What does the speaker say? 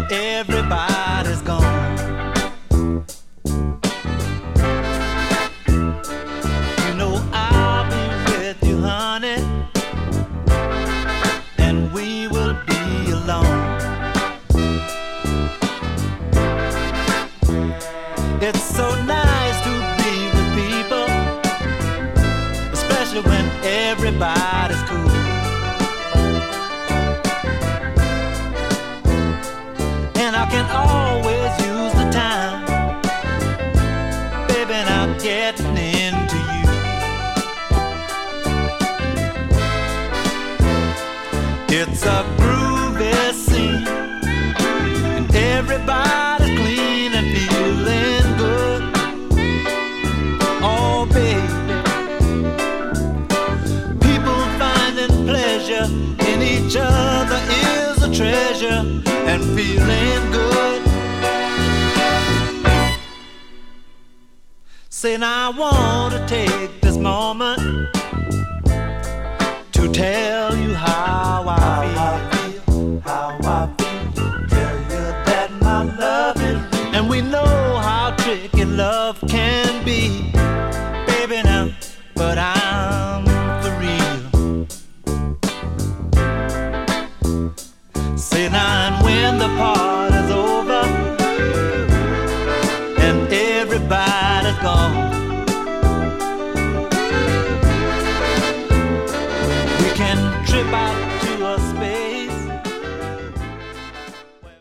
everybody's gone. You know I'll be with you, honey, and we will be alone. It's so nice to be with people, especially when everybody's cool. And I can always use the time, baby, now getting into you. It's a groovy scene, and everybody's clean and feeling good. Oh, baby, people finding pleasure in each other is a treasure, and feeling good. Saying I want to take this moment to tell you how I feel, tell you that my love is real. And we know how tricky love can be, baby, now, but I'm for real. Say now, and when the party